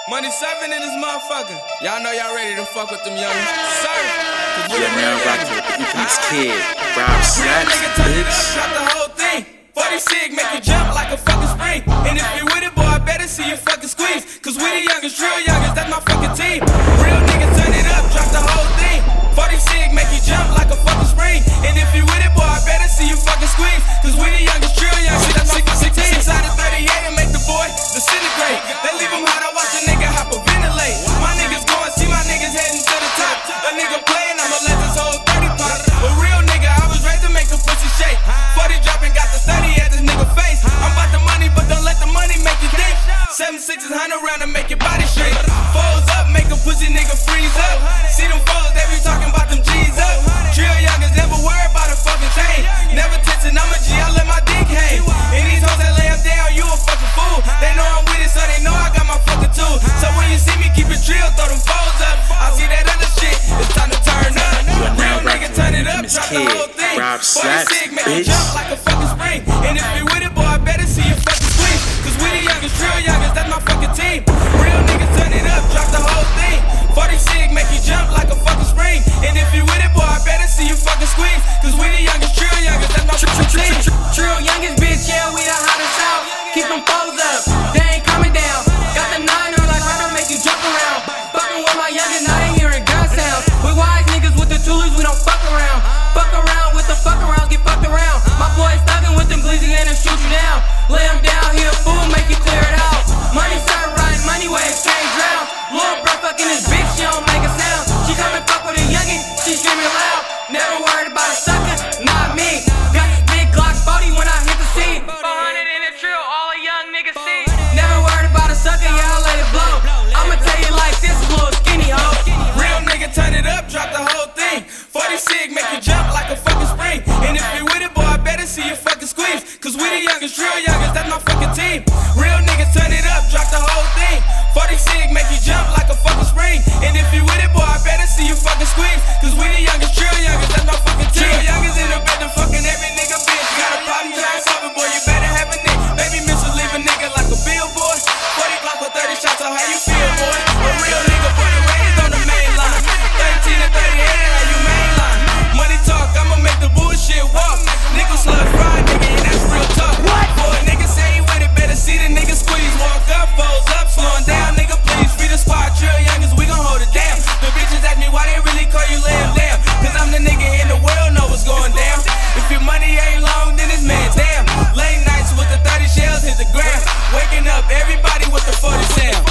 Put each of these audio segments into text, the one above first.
Money 7 in this motherfucker. Y'all know y'all ready to fuck with them youngins. Sir, you're now rocking with the infamous kid, Rob Slaps, bitch. Drop the whole thing. 40 sig make you jump like a fucking spring. And if you with it, boy, I better see you fucking squeeze. Cause we the youngest, real youngest, that's my fucking team. Real niggas turn it up, drop the whole thing. 40 sig make you jump like a fucking spring. And if you with it, boy, I better see you fucking squeeze. Cause we the youngest, real youngest, that's my fucking team. 6 out of 38 and make the boy disintegrate. They leave him hot, I watch a nigga hyperventilate. My niggas going, see my niggas heading to the top. A nigga playing, I'ma let this whole 30 pop. A real nigga, I was raised to make a pussy shake. 40 dropping, got the 30 at this nigga face. I'm about the money, but don't let the money make you think. 7 6 is 100 round to make your body shake. Foes up, make a pussy nigga freeze up. See them foes, they be talking about them G's up. Trill youngers never worry about a fucking thing. Never tensing, I'm a G, I let my dick hang. And these hoes that lay up down, you a fucking fool. They know I'm with it, so they know I got my fucking tool. So when you see me keep it trill, throw them foes up. I see that other shit, it's time to turn up. Real nigga turn it up, drop the whole thing. Rob Slaps, make you jump like a fucking spring. And if you with it, boy, I better see you fucking squeeze. Cause we the youngest, real youngest, that's my fucking team. Real niggas turn it up, drop the whole thing. 40 sig make you jump like a fucking spring. And if you with it, boy, I better see you fucking squeeze. Cause we the youngest, real youngest, that's my fucking team. Trill youngest, bitch, yeah, we the hottest out. Keep them foes up, they ain't coming down. Got the 9er like Rhino, make you jump around. Fucking with my youngest, now they hearing gun sounds. We wise niggas with the toolies, we don't fuck around. Fuck around with the fuck around, get fucked around. My boys thuggin' with them glizzy and shoot you down. Lay them down, here, fool, make you clear it out. Money start riding, money where exchange drown. Lil' bro fucking this bitch, she don't make a sound. She come and fuck with a youngin', she screaming loud. Never worried about a sucker, not me. Got this big Glock 40 when I hit the scene. 400 in the trill, all a young niggas see. Never worried about a sucker, yeah, I'll let it blow. I'ma tell you like this, little skinny hoe. Real nigga turn it up, drop the whole thing. 40 sig make you jump like a fucking spring. And if you with it, boy, I better see you fucking squeeze. Cause we the youngest, real youngest, that's my fucking team. Real niggas turn it up, drop the whole thing. 40 sig make you jump like a fucking spring. And if you with it, boy, I better see you fucking squeeze. Cause we the youngest, real youngest, that's my fucking team. Real youngest in the bed to fucking every nigga bitch. Got a problem, try to solve it, boy, you better have a nick. Baby miss leave a nigga like a billboard. 40 Glock with 30 shots, so how you feel, boy? A real nigga, boy, the raised on the main line. 13 to 38, how you mainline? Money talk, I'ma make the bullshit walk. Nigga slug fried, nigga, and that's real talk. Boy, nigga say he with it, better see the nigga squeeze. Walk up, foes up, slowing down, nigga, please. Free the squad, trill youngest, we gon' hold it down. The bitches ask me why they really call you lay him down. Cause I'm the nigga in the world, know what's going down. If your money ain't long, then it's man damn. Late nights with the 30 shells hit the ground. Waking up everybody with the 40 sound.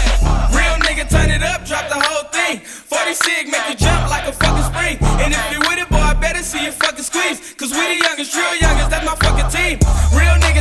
Real nigga turn it up, drop the whole thing. 40 sig make you jump like a fucking spring. And if you with it, boy, I better see you fucking squeeze. Cause we the youngest, real youngest, that's my fucking team. Real nigga